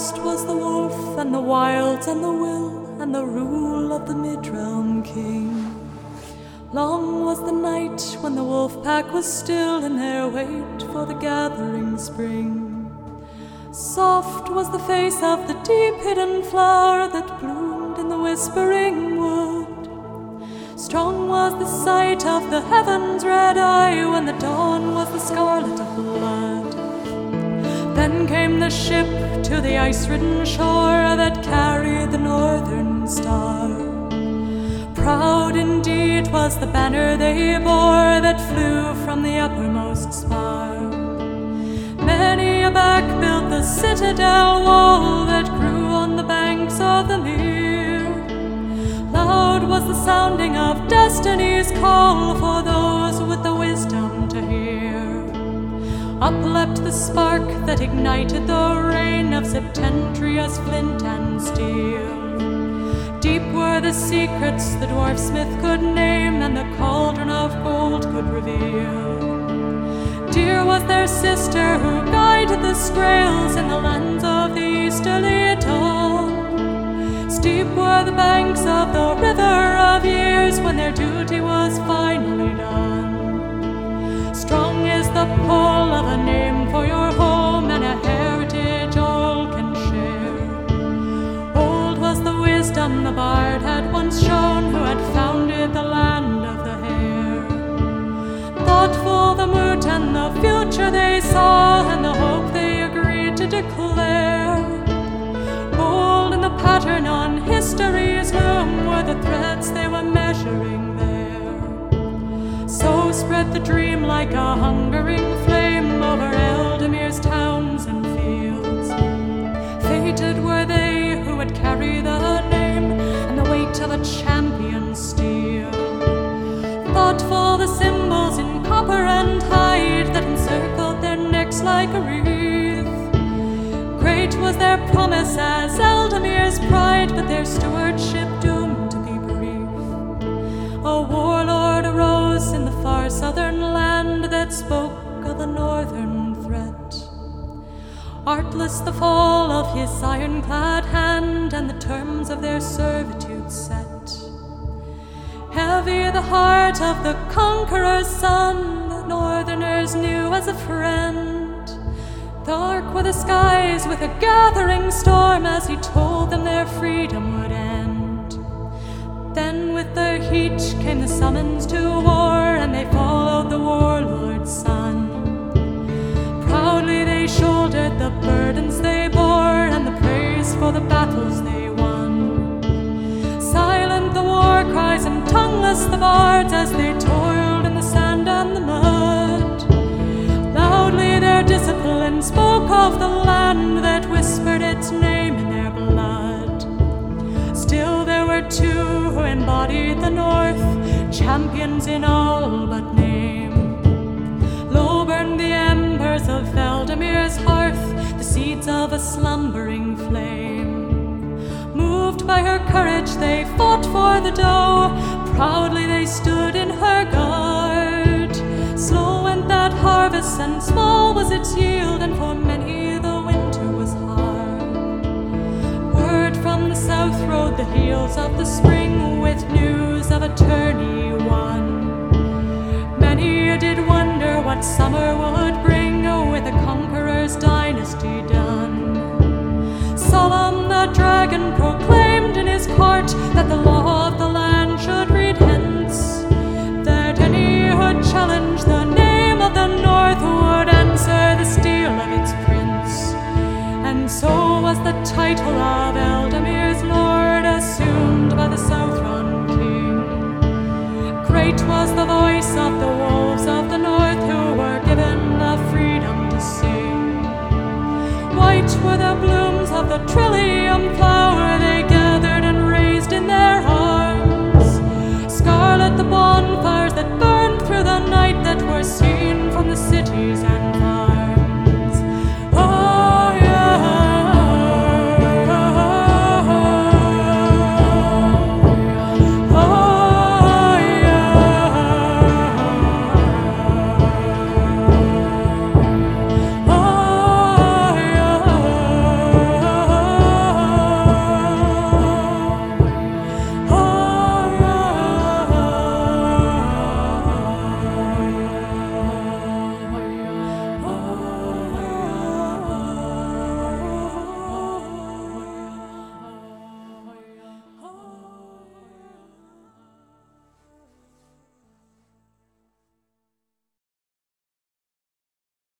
First was the wolf and the wilds and the will and the rule of the mid-realm king. Long was the night when the wolf pack was still in their wait for the gathering spring. Soft was the face of the deep hidden flower that bloomed in the whispering wood. Strong was the sight of the heaven's red eye when the dawn was the scarlet of blood. Then came the ship to the ice-ridden shore that carried the northern star. Proud indeed was the banner they bore that flew from the uppermost spar. Many a back built the citadel wall that grew on the banks of the mere. Loud was the sounding of destiny's call for those with the wisdom to hear. Up leapt the spark that ignited the rain of Septentria's flint and steel. Deep were the secrets the dwarf smith could name and the cauldron of gold could reveal. Dear was their sister who guided the Scraels in the lands of the easterly dawn. Steep were the banks of the river of years when their duty was finally done. Strong is the pull of a name for your home and a heritage all can share. Old was the wisdom the bard had once shown who had founded the land of the hare. Thoughtful the moot and the future they saw and the hope they agreed to declare. Bold in the pattern on history's loom were the threads they were measuring there. So spread the dream like a hungering flame over Eldemir's towns and fields. Fated were they who would carry the name and the weight of a champion's steel. Thoughtful the symbols in copper and hide that encircled their necks like a wreath. Great was their promise as Eldemir's pride, but their stewardship doomed to be brief. A warlord arose in the far southern land that spoke of a northern threat. Artless the fall of his ironclad hand and the terms of their servitude set. Heavy the heart of the conqueror's son, the northerners knew as a friend. Dark were the skies with a gathering storm as he told them their freedom would end. Then with their heat came the summons to war, and they followed the warlord's son. Proudly they shouldered the burdens they bore and the praise for the battles they won. Silent the war cries and tongueless the bards as they toiled in the sand and the mud. Loudly their discipline spoke of the land that whispered its name in their blood. Still there were two who embodied the north, champions in all but name. Low burned the embers of Eldemir's hearth, the seeds of a slumbering flame. Moved by her courage they fought for the doe, proudly they stood in her guard. Slow went that harvest and small was its yield, and for many the winter was hard. Word from the south rode the heels of the spring with news of a tourney won. Many did wonder what summer would bring with a conqueror's dynasty done. Solemn the dragon proclaimed in his court that the law of the land should read hence, that any who challenged the name of the north would answer the steel of its prince. And so was the title of Eldemir's lord assumed by the Southron king. Great was the voice of the wolves of the north who were given the freedom to sing. White were the blooms of the trillium flower